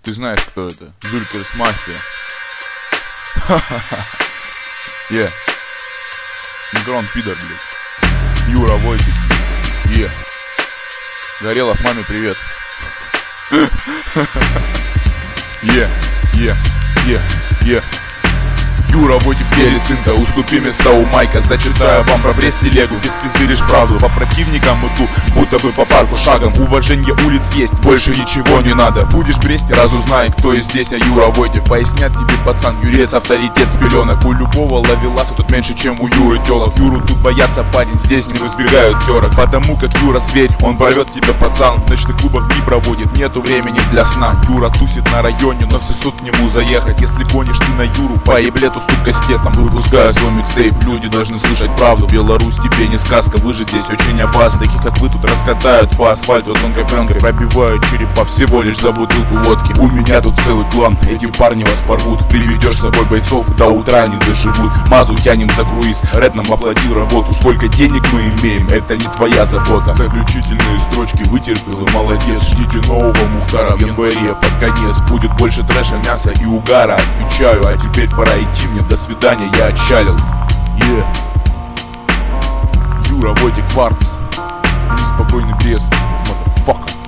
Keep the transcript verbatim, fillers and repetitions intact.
Ты знаешь, кто это? Зулькерс Мафия. Ха-ха-ха. Е. Микрон пидор, блядь. Юра Войтик. Е. Горелов, маме привет. Е. Е. Е. Е. Юра Войтик в деле, сынка, уступи места у Майка. Зачитаю вам про Брест и Легу, без пизды лишь правду. По противникам иду, будто бы по парку шагом. Уважение улиц есть, больше ничего не надо. Будешь в Бресте, разузнай, кто есть здесь, а Юра Войтик. Пояснят тебе, пацан, Юрец авторитет с пеленок. У любого ловеласа тут меньше, чем у Юры телок. Юру тут боятся, парень, здесь не избегают терок. Потому как Юра зверь, он порвет тебя, пацан. В ночных клубах не проводит, нету времени для сна. Юра тусит на районе, но все суд к нему заехать. Если гонишь ты на Юру, по еблету стук кастетом. Выпуская свой микстейп, люди должны слышать правду. Беларусь тебе не сказка, вы же здесь очень опасны. Таких как вы тут раскатают по асфальту тонкой пленкой, пробивают черепа всего лишь за бутылку водки. У меня тут целый план, эти парни вас порвут. Приведешь с собой бойцов, до утра не доживут. Мазу тянем за круиз, Ред нам оплатил работу. Сколько денег мы имеем, это не твоя забота. Заключительные строчки вытерпел и молодец. Ждите нового Мухтара в январе под конец. Будет больше трэша, мяса и угара. Отвечаю, а теперь пора идти мне. До свидания, я отчалил. Е. Юра Войтик Варкс. Неспокойный Брест. Motherfucker.